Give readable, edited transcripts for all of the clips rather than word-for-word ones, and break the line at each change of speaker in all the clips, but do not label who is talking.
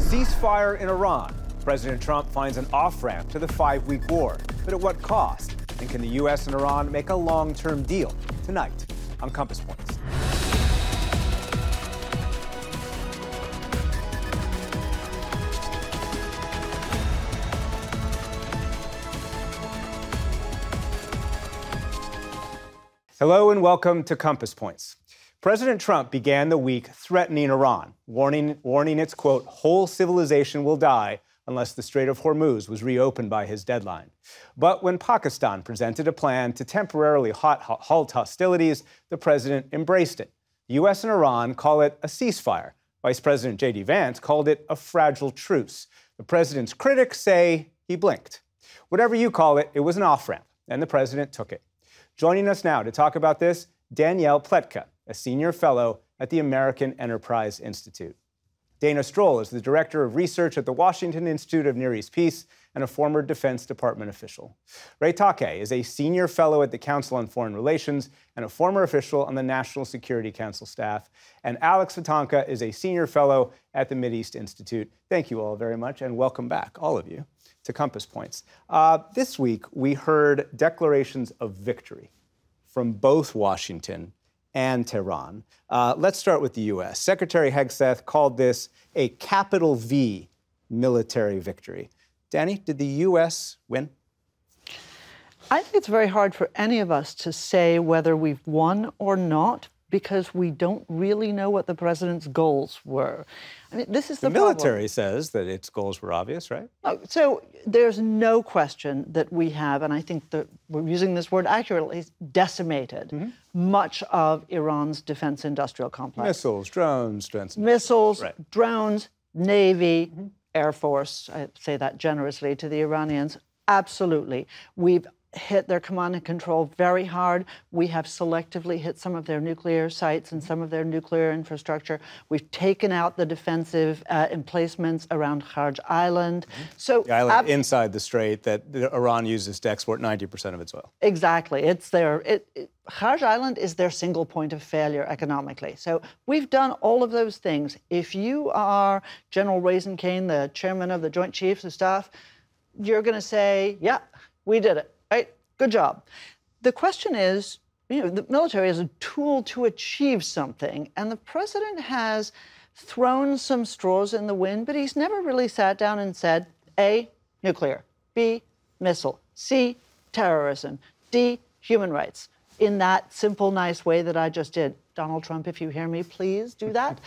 Ceasefire in Iran. President Trump finds an off-ramp to the 5-week war. But at what cost? And can the U.S. and Iran make a long-term deal? Tonight on Compass Points. Hello and welcome to Compass Points. President Trump began the week threatening Iran, warning its, quote, whole civilization will die unless the Strait of Hormuz was reopened by his deadline. But when Pakistan presented a plan to temporarily halt hostilities, the president embraced it. The U.S. and Iran call it a ceasefire. Vice President J.D. Vance called it a fragile truce. The president's critics say he blinked. Whatever you call it, it was an off-ramp, and the president took it. Joining us now to talk about this, Danielle Pletka, a senior fellow at the American Enterprise Institute. Dana Stroll is the director of research at the Washington Institute of Near East Peace and a former Defense Department official. Ray Takei is a senior fellow at the Council on Foreign Relations and a former official on the National Security Council staff. And Alex Vatanka is a senior fellow at the Mideast Institute. Thank you all very much, and welcome back, all of you, to Compass Points. This week, we heard declarations of victory from both Washington and Tehran. Let's start with the U.S. Secretary Hegseth called this a capital V military victory. Danny, did the U.S. win?
I think it's very hard for any of us to say whether we've won or not, because we don't really know what the president's goals were. I mean, this is the
military says that its goals were obvious, right?
So there's no question that we have, and I think that we're using this word accurately, decimated much of Iran's defense industrial complex.
Missiles, drones,
drones, Navy, Air Force, I say that generously to the Iranians. Absolutely. We've hit their command and control very hard. We have selectively hit some of their nuclear sites and some of their nuclear infrastructure. We've taken out the defensive emplacements around Kharj Island. So
the island inside the strait that Iran uses to export 90% of its oil.
Exactly. It's their Kharj Island is their single point of failure economically. So we've done all of those things. If you are General Raisin Kane, the chairman of the Joint Chiefs of Staff, you're going to say, yeah, we did it. Right? Good job. The question is, the military is a tool to achieve something, and the president has thrown some straws in the wind, but he's never really sat down and said, A, nuclear, B, missile, C, terrorism, D, human rights, in that simple, nice way that I just did. Donald Trump, if you hear me, please do that.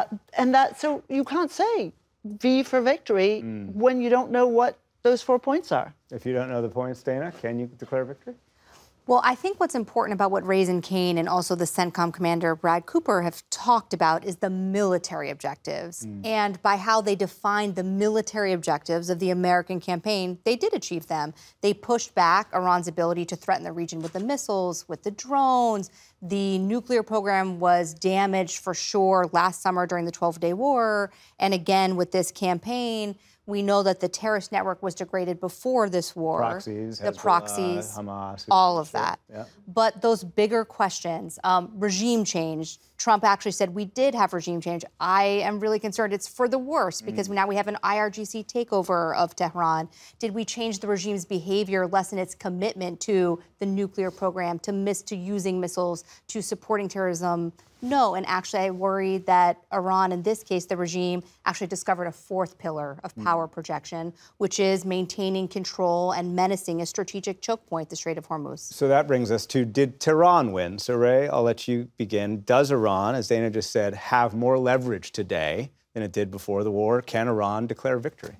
So you can't say V for victory when you don't know what those 4 points are.
If you don't know the points, Dana, can you declare victory?
Well, I think what's important about what Raisin Kane and also the CENTCOM commander Brad Cooper have talked about is the military objectives. And by how they defined the military objectives of the American campaign, they did achieve them. They pushed back Iran's ability to threaten the region with the missiles, with the drones. The nuclear program was damaged for sure last summer during the 12-day war. And again, with this campaign, we know that the terrorist network was degraded before this war.
Proxies,
the proxies,
Hamas,
all of that.
Yeah.
But those bigger questions, regime change, Trump actually said we did have regime change. I am really concerned it's for the worse because now we have an IRGC takeover of Tehran. Did we change the regime's behavior, lessen its commitment to the nuclear program, to using missiles, to supporting terrorism? No, and actually I worry that Iran, in this case, the regime, actually discovered a fourth pillar of power projection, which is maintaining control and menacing a strategic choke point, the Strait of Hormuz.
So that brings us to, did Tehran win? So Ray, I'll let you begin. Does Iran, as Dana just said, have more leverage today than it did before the war? Can Iran declare victory?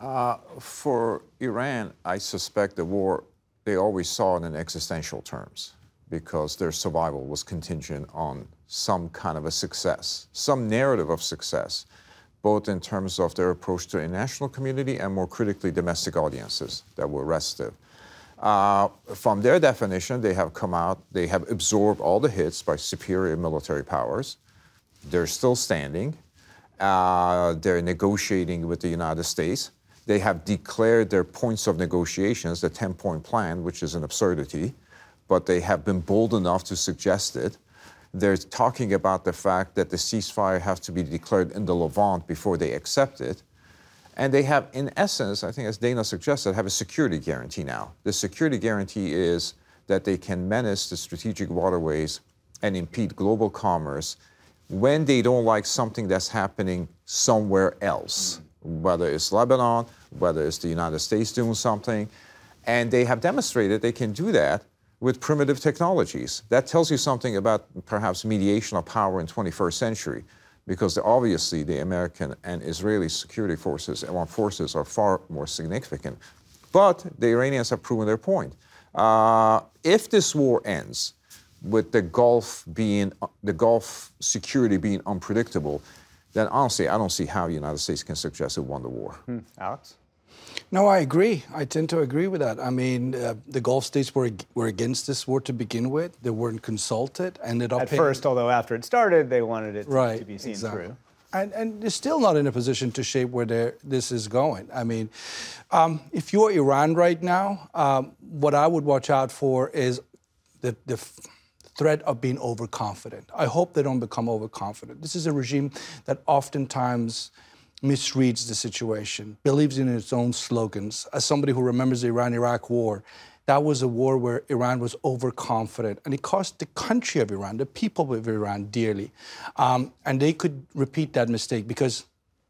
For Iran, I suspect the war, they always saw it in existential terms because their survival was contingent on some kind of a success, some narrative of success, both in terms of their approach to the international community and more critically domestic audiences that were restive. From their definition, they have come out, they have absorbed all the hits by superior military powers. They're still standing. They're negotiating with the United States. They have declared their points of negotiations, the 10-point plan, which is an absurdity, but they have been bold enough to suggest it. They're talking about the fact that the ceasefire has to be declared in the Levant before they accept it. And they have, in essence, I think as Dana suggested, have a security guarantee now. The security guarantee is that they can menace the strategic waterways and impede global commerce when they don't like something that's happening somewhere else, whether it's Lebanon, whether it's the United States doing something. And they have demonstrated they can do that with primitive technologies. That tells you something about perhaps mediation of power in 21st century, because obviously the American and Israeli security forces and armed forces are far more significant. But the Iranians have proven their point. If this war ends with the Gulf security being unpredictable, then honestly, I don't see how the United States can suggest it won the war.
Alex?
No, I agree. I tend to agree with that. I mean, the Gulf states were against this war to begin with. They weren't consulted. Ended up
at first, although after it started, they wanted it to be seen through.
And they're still not in a position to shape where this is going. I mean, if you're Iran right now, what I would watch out for is the threat of being overconfident. I hope they don't become overconfident. This is a regime that oftentimes misreads the situation, believes in its own slogans. As somebody who remembers the Iran-Iraq war, that was a war where Iran was overconfident, and it cost the country of Iran, the people of Iran, dearly. And they could repeat that mistake because,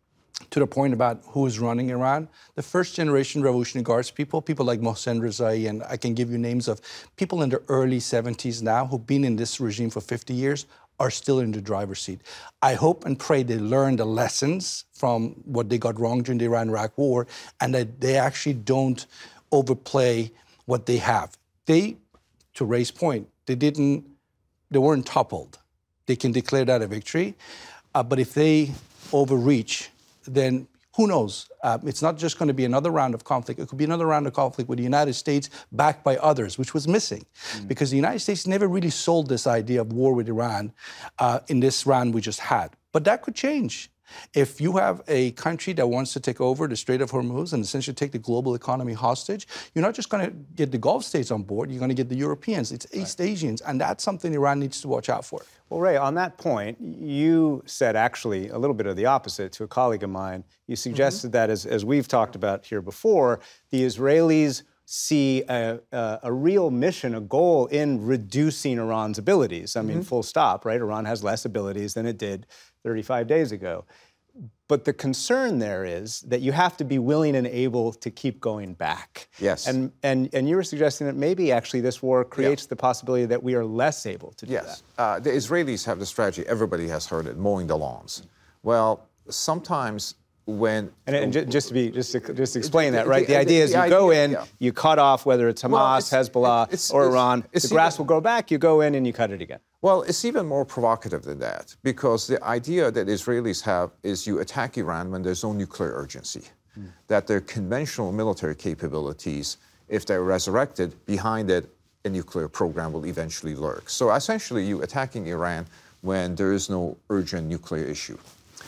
to the point about who is running Iran, the first-generation Revolutionary Guards people like Mohsen Rezai, and I can give you names of people in their early 70s now who've been in this regime for 50 years, are still in the driver's seat. I hope and pray they learn the lessons from what they got wrong during the Iran-Iraq war and that they actually don't overplay what they have. They, to Ray's point, they weren't toppled. They can declare that a victory. But if they overreach, then who knows? It's not just going to be another round of conflict. It could be another round of conflict with the United States backed by others, which was missing. Because the United States never really sold this idea of war with Iran in this round we just had. But that could change. If you have a country that wants to take over the Strait of Hormuz and essentially take the global economy hostage, you're not just going to get the Gulf states on board, you're going to get the Europeans, it's East Asians, and that's something Iran needs to watch out for.
Well, Ray, on that point, you said actually a little bit of the opposite to a colleague of mine. You suggested that, as we've talked about here before, the Israelis see a real mission, a goal in reducing Iran's abilities. I mean, full stop, right? Iran has less abilities than it did 35 days ago. But the concern there is that you have to be willing and able to keep going back.
Yes.
And you were suggesting that maybe actually this war creates the possibility that we are less able to do that.
The Israelis have the strategy, everybody has heard it, mowing the lawns. Well, sometimes when...
And just to explain that, right? The idea is you go in, you cut off whether it's Hamas, Hezbollah, or Iran. The grass will grow back, you go in and you cut it again.
Well, it's even more provocative than that, because the idea that Israelis have is you attack Iran when there's no nuclear urgency, that their conventional military capabilities, if they're resurrected, behind it, a nuclear program will eventually lurk. So essentially, you attacking Iran when there is no urgent nuclear issue.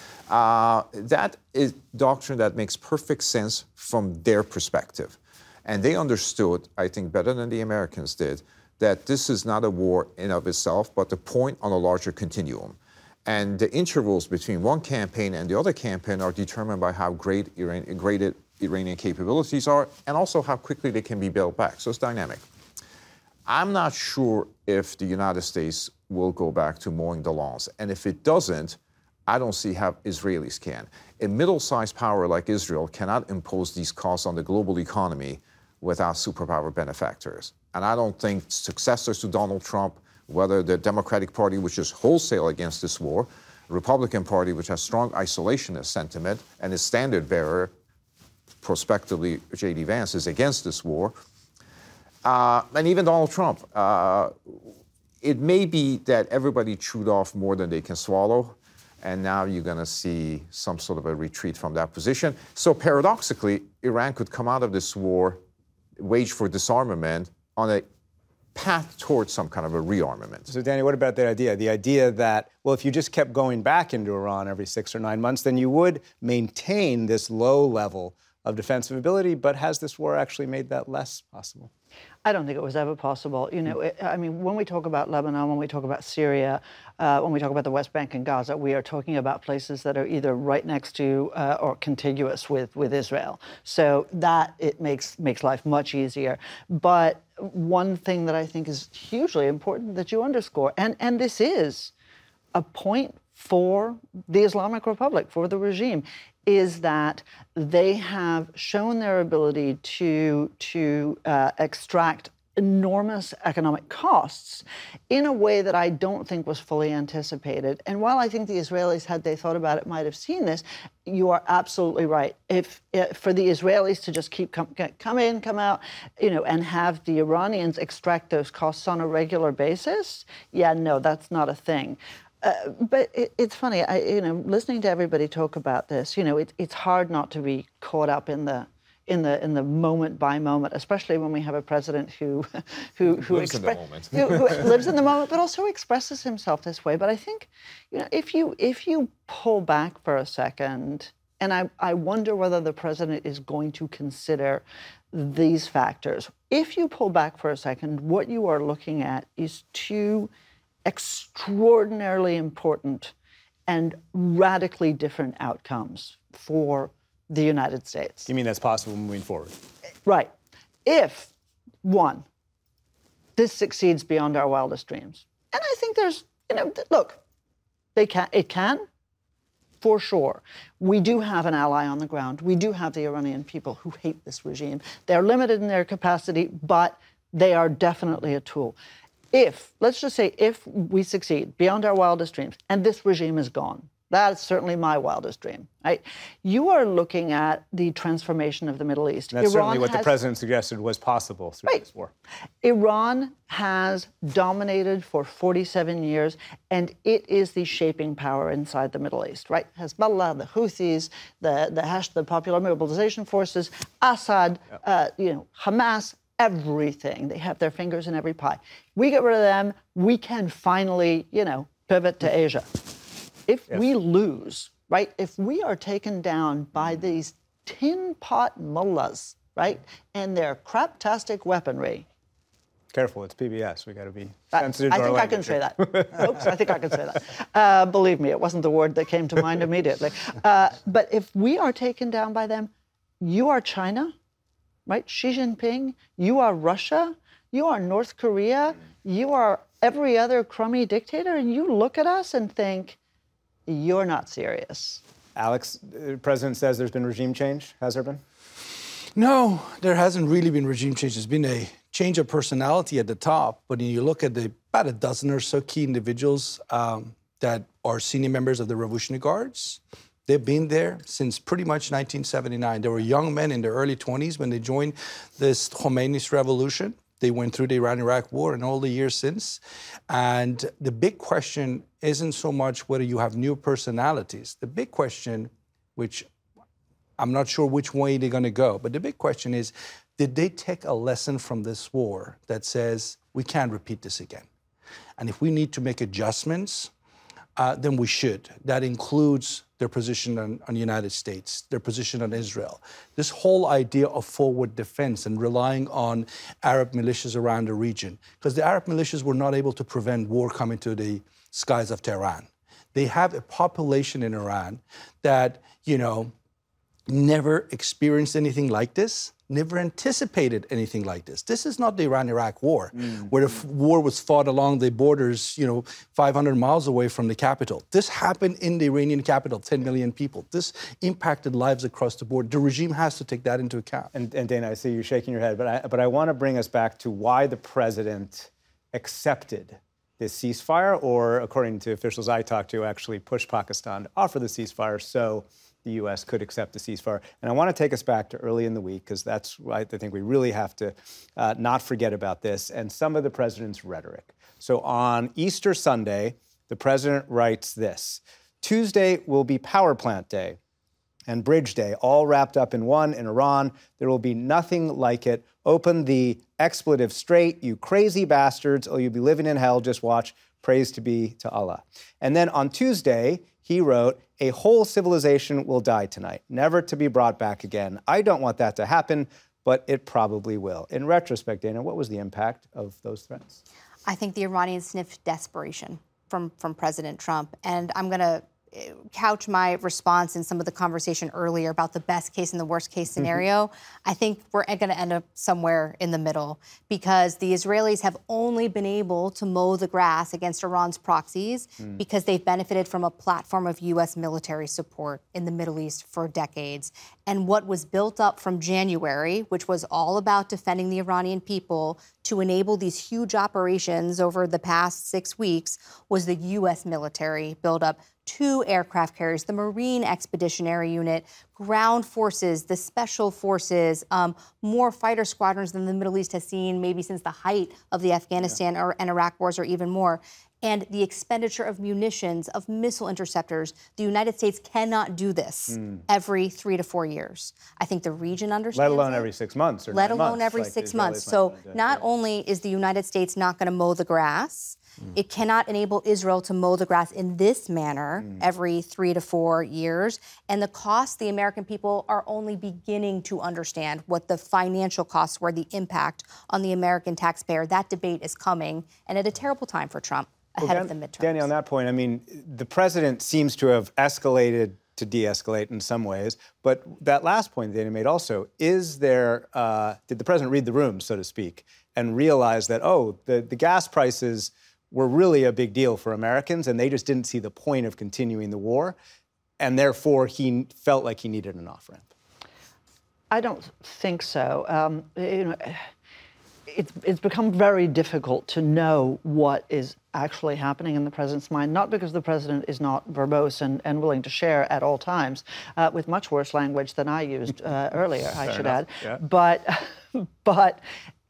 That is doctrine that makes perfect sense from their perspective. And they understood, I think, better than the Americans did, that this is not a war in of itself, but the point on a larger continuum. And the intervals between one campaign and the other campaign are determined by how great Iranian capabilities are, and also how quickly they can be built back. So it's dynamic. I'm not sure if the United States will go back to mowing the lawns. And if it doesn't, I don't see how Israelis can. A middle-sized power like Israel cannot impose these costs on the global economy without superpower benefactors. And I don't think successors to Donald Trump, whether the Democratic Party, which is wholesale against this war, Republican Party, which has strong isolationist sentiment, and its standard bearer, prospectively J.D. Vance, is against this war, and even Donald Trump. It may be that everybody chewed off more than they can swallow, and now you're going to see some sort of a retreat from that position. So paradoxically, Iran could come out of this war, wage for disarmament, on a path towards some kind of a rearmament.
So, Danny, what about that idea? The idea that, well, if you just kept going back into Iran every 6 or 9 months, then you would maintain this low level of defensive ability, but has this war actually made that less possible?
I don't think it was ever possible. You know, when we talk about Lebanon, when we talk about Syria, when we talk about the West Bank and Gaza, we are talking about places that are either right next to or contiguous with Israel. So that it makes life much easier. But one thing that I think is hugely important that you underscore, and this is a point for the Islamic Republic, for the regime, is that they have shown their ability to extract enormous economic costs in a way that I don't think was fully anticipated. And while I think the Israelis, had they thought about it, might have seen this, you are absolutely right. If for the Israelis to just keep come in, come out, you know, and have the Iranians extract those costs on a regular basis, yeah, no, that's not a thing. But it's funny, listening to everybody talk about this, it's hard not to be caught up in the moment by moment, especially when we have a president who lives in the moment, who lives in the moment, but also expresses himself this way. But I think, if you pull back for a second, and I wonder whether the president is going to consider these factors. If you pull back for a second, what you are looking at is two extraordinarily important and radically different outcomes for the United States.
You mean that's possible moving forward?
Right. If, one, this succeeds beyond our wildest dreams. And I think there's, look, it can, for sure. We do have an ally on the ground. We do have the Iranian people who hate this regime. They're limited in their capacity, but they are definitely a tool. Let's just say, if we succeed beyond our wildest dreams and this regime is gone, that's certainly my wildest dream, right? You are looking at the transformation of the Middle East.
And that's certainly what the president suggested was possible through this war.
Iran has dominated for 47 years, and it is the shaping power inside the Middle East, right? Hezbollah, the Houthis, the Popular Mobilization Forces, Assad, Hamas, everything. They have their fingers in every pie. We get rid of them, we can finally, pivot to Asia. If we lose, right, if we are taken down by these tin pot mullahs, right, and their craptastic weaponry.
Careful, it's PBS. We got to be sensitive to our
language. I can say that. Oops, I think I can say that. Believe me, it wasn't the word that came to mind immediately. But if we are taken down by them, you are China, right? Xi Jinping, you are Russia, you are North Korea, you are every other crummy dictator, and you look at us and think, you're not serious.
Alex, the president says there's been regime change. Has there been?
No, there hasn't really been regime change. There's been a change of personality at the top, but when you look at about a dozen or so key individuals that are senior members of the Revolutionary Guards, they've been there since pretty much 1979. They were young men in their early 20s when they joined this Khomeini's revolution. They went through the Iran-Iraq war and all the years since. And the big question isn't so much whether you have new personalities. The big question, which I'm not sure which way they're going to go, but the big question is, did they take a lesson from this war that says we can't repeat this again? And if we need to make adjustments, then we should. That includes their position on the United States, their position on Israel. This whole idea of forward defense and relying on Arab militias around the region, because the Arab militias were not able to prevent war coming to the skies of Tehran. They have a population in Iran that, never experienced anything like this, never anticipated anything like this. This is not the Iran-Iraq war, where the war was fought along the borders, 500 miles away from the capital. This happened in the Iranian capital, 10 million people. This impacted lives across the board. The regime has to take that into account.
And Dana, I see you shaking your head, but I want to bring us back to why the president accepted this ceasefire, or, according to officials I talked to, actually pushed Pakistan to offer the ceasefire so the U.S. could accept the ceasefire. And I want to take us back to early in the week, because that's why I think we really have to not forget about this and some of the president's rhetoric. So on Easter Sunday, the president writes this: Tuesday will be Power Plant Day and Bridge Day, all wrapped up in one in Iran. There will be nothing like it. Open the expletive straight, you crazy bastards, or you'll be living in hell. Just watch. Praise to be to Allah. And then on Tuesday, he wrote, a whole civilization will die tonight, never to be brought back again. I don't want that to happen, but it probably will. In retrospect, Dana, what was the impact of those threats?
I think the Iranians sniffed desperation from President Trump. And I'm going to couch my response in some of the conversation earlier about the best case and the worst case scenario. I think we're going to end up somewhere in the middle because the Israelis have only been able to mow the grass against Iran's proxies because they've benefited from a platform of U.S. military support in the Middle East for decades. And what was built up from January, which was all about defending the Iranian people to enable these huge operations over the past 6 weeks, was the U.S. military buildup. 2 aircraft carriers, the Marine Expeditionary Unit, ground forces, the special forces, more fighter squadrons than the Middle East has seen maybe since the height of the Afghanistan and Iraq wars, or even more. And the expenditure of munitions, of missile interceptors. The United States cannot do this every 3 to 4 years. I think the region understands
Let alone
it.
every 6 months or
Let
9
alone
months,
every
like
6
the
months.
Israelis
So
might wanna do.
not only is the United States not going to mow the grass, it cannot enable Israel to mow the grass in this manner every 3 to 4 years. And the costs, the American people are only beginning to understand what the financial costs were, the impact on the American taxpayer. That debate is coming, and at a terrible time for Trump ahead of the midterms.
Danny, on that point, I mean, the president seems to have escalated to de-escalate in some ways, but that last point Dana made also, is there, did the president read the room, so to speak, and realize that, the gas prices were really a big deal for Americans, and they just didn't see the point of continuing the war, and therefore he felt like he needed an off-ramp?
I don't think so. It's become very difficult to know what is actually happening in the president's mind, not because the president is not verbose and willing to share at all times, with much worse language than I used earlier, I should add,
yeah.
but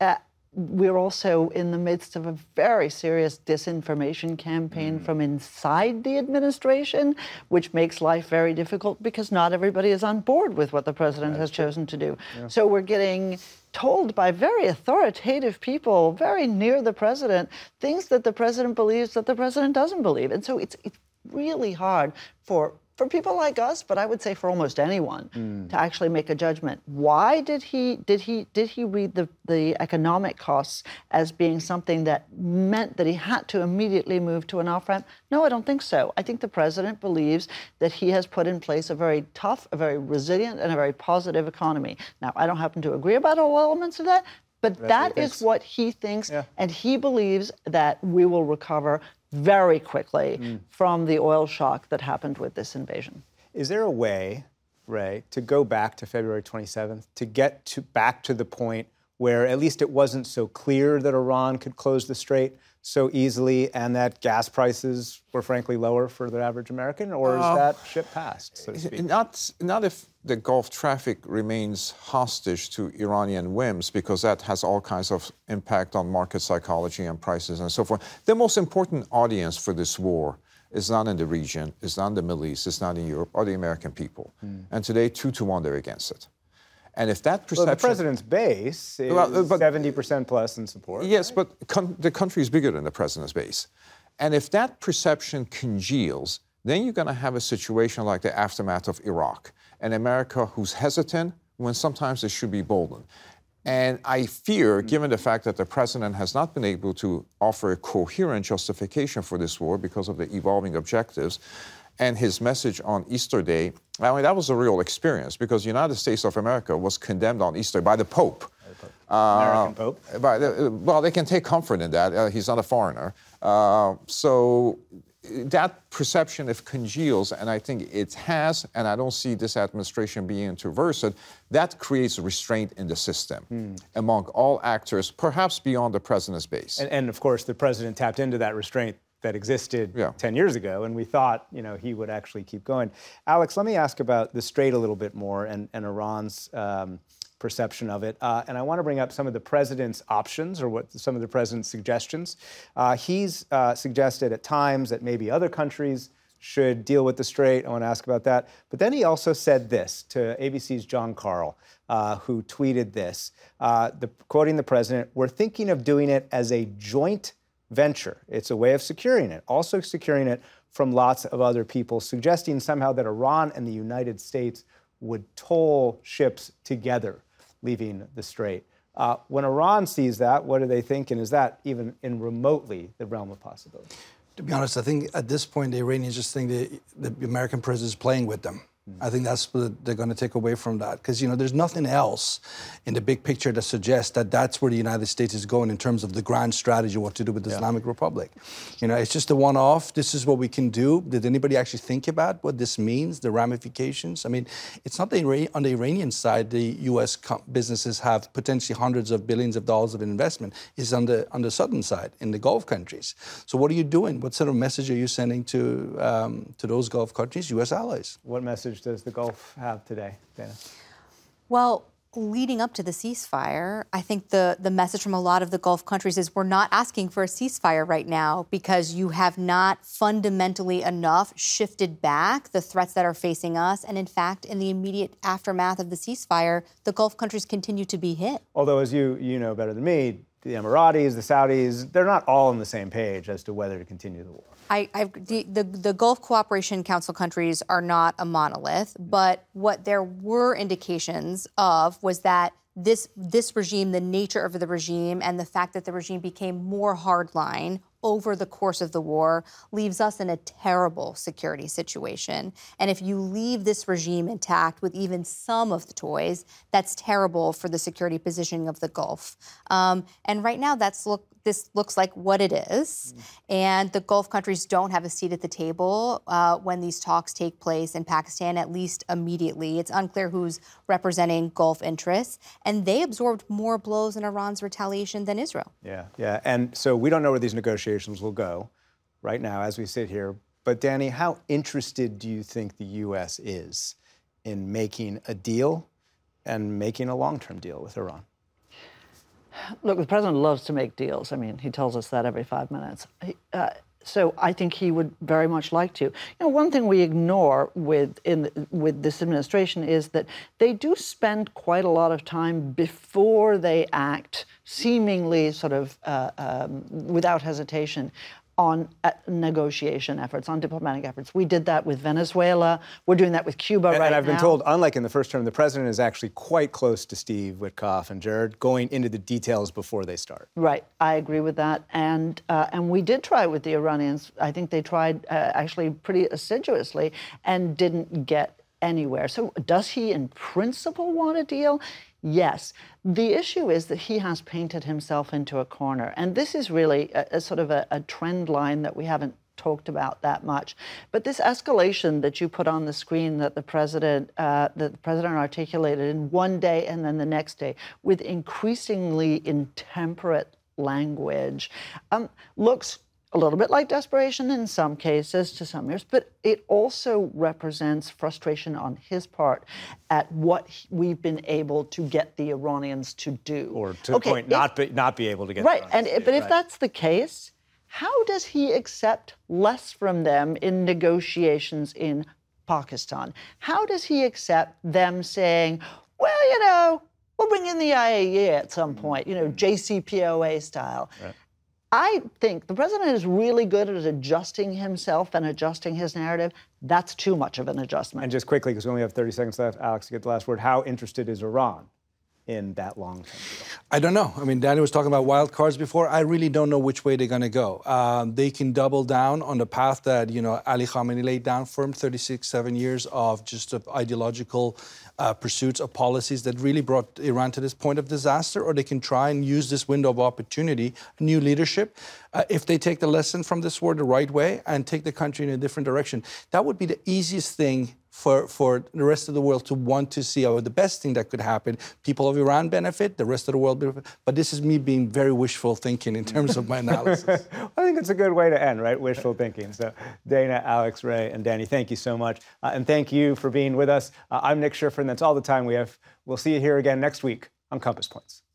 we're also in the midst of a very serious disinformation campaign from inside the administration, which makes life very difficult because not everybody is on board with what the president has chosen to do. Yeah. So we're getting told by very authoritative people, very near the president, things that the president believes that the president doesn't believe. And so it's really hard for people like us, but I would say for almost anyone, to actually make a judgment. Why did he read the economic costs as being something that meant that he had to immediately move to an off-ramp? No, I don't think so. I think the president believes that he has put in place a very tough, a very resilient, and a very positive economy. Now, I don't happen to agree about all elements of that, but that is what he thinks, and he believes that we will recover very quickly from the oil shock that happened with this invasion.
Is there a way, Ray, to go back to February 27th, to get back to the point where at least it wasn't so clear that Iran could close the strait so easily and that gas prices were frankly lower for the average American? Or is that ship passed, so to speak?
Not if the Gulf traffic remains hostage to Iranian whims, because that has all kinds of impact on market psychology and prices and so forth. The most important audience for this war is not in the region, it's not in the Middle East, it's not in Europe, are the American people. And today, 2-1, they're against it. And if that perception...
Well, the president's base is 70% plus in support.
Yes, right? But the country is bigger than the president's base. And if that perception congeals, then you're going to have a situation like the aftermath of Iraq. An America who's hesitant when sometimes it should be bolden. And I fear, given the fact that the president has not been able to offer a coherent justification for this war because of the evolving objectives, and his message on Easter Day, I mean, that was a real experience because the United States of America was condemned on Easter by the Pope.
American Pope?
Well, they can take comfort in that. He's not a foreigner. So that perception, if congeals, and I think it has, and I don't see this administration being to reverse it, that creates restraint in the system among all actors, perhaps beyond the president's base.
And of course, the president tapped into that restraint that existed 10 years ago, and we thought, he would actually keep going. Alex, let me ask about the Strait a little bit more and Iran's perception of it. And I want to bring up some of the president's options or some of the president's suggestions. He's suggested at times that maybe other countries should deal with the Strait. I want to ask about that. But then he also said this to ABC's John Karl, who tweeted this, quoting the president, "We're thinking of doing it as a joint venture. It's a way of securing it, also securing it from lots of other people, suggesting somehow that Iran and the United States would toll ships together leaving the Strait. When Iran sees that, what do they think? And is that even in remotely the realm of possibility?
To be honest, I think at this point, the Iranians just think the American president is playing with them. I think that's what they're going to take away from that. Because, there's nothing else in the big picture that suggests that that's where the United States is going in terms of the grand strategy, what to do with the Islamic Republic. It's just a one-off. This is what we can do. Did anybody actually think about what this means, the ramifications? I mean, it's not on the Iranian side, the U.S. businesses have potentially hundreds of billions of dollars of investment. It's on the southern side, in the Gulf countries. So what are you doing? What sort of message are you sending to those Gulf countries, U.S. allies?
What message does the Gulf have today, Dana?
Well, leading up to the ceasefire, I think the message from a lot of the Gulf countries is we're not asking for a ceasefire right now because you have not fundamentally enough shifted back the threats that are facing us. And in fact, in the immediate aftermath of the ceasefire, the Gulf countries continue to be hit.
Although, as you know better than me, the Emiratis, the Saudis, they're not all on the same page as to whether to continue the war.
The Gulf Cooperation Council countries are not a monolith, but what there were indications of was that this regime, the nature of the regime, and the fact that the regime became more hardline over the course of the war leaves us in a terrible security situation. And if you leave this regime intact with even some of the toys, that's terrible for the security positioning of the Gulf. And right now, this looks like what it is. And the Gulf countries don't have a seat at the table when these talks take place in Pakistan, at least immediately. It's unclear who's representing Gulf interests. And they absorbed more blows in Iran's retaliation than Israel.
Yeah. And so we don't know where these negotiations will go right now as we sit here. But Danny, how interested do you think the U.S. is in making a deal and making a long-term deal with Iran?
Look, the president loves to make deals. I mean, he tells us that every 5 minutes. So I think he would very much like to. One thing we ignore with this administration is that they do spend quite a lot of time before they act, seemingly sort of without hesitation, on negotiation efforts, on diplomatic efforts. We did that with Venezuela. We're doing that with Cuba right now.
And I've been told, unlike in the first term, the president is actually quite close to Steve Witkoff and Jared, going into the details before they start.
Right. I agree with that. And we did try it with the Iranians. I think they tried actually pretty assiduously and didn't get anywhere. So does he in principle want a deal? Yes. The issue is that he has painted himself into a corner. And this is really a sort of a trend line that we haven't talked about that much. But this escalation that you put on the screen that the president articulated in one day and then the next day with increasingly intemperate language looks a little bit like desperation in some cases, to some years, but it also represents frustration on his part at what we've been able to get the Iranians to do.
Or to the point, not be able to get
right. But if that's the case, how does he accept less from them in negotiations in Pakistan? How does he accept them saying, well, we'll bring in the IAEA at some point, JCPOA style? Right. I think the president is really good at adjusting himself and adjusting his narrative. That's too much of an adjustment.
And just quickly, because we only have 30 seconds left, Alex, to get the last word, how interested is Iran in that long-term deal?
I don't know. I mean, Danny was talking about wild cards before. I really don't know which way they're going to go. They can double down on the path that, Ali Khamenei laid down for him, 7 years of just ideological pursuits of policies that really brought Iran to this point of disaster, or they can try and use this window of opportunity, new leadership. If they take the lesson from this war the right way and take the country in a different direction, that would be the easiest thing for the rest of the world to want to see, or the best thing that could happen. People of Iran benefit, the rest of the world benefit. But this is me being very wishful thinking in terms of my analysis.
I think it's a good way to end, right? Wishful thinking. So Dana, Alex, Ray, and Danny, thank you so much. And thank you for being with us. I'm Nick Schiffer, and that's all the time we have. We'll see you here again next week on Compass Points.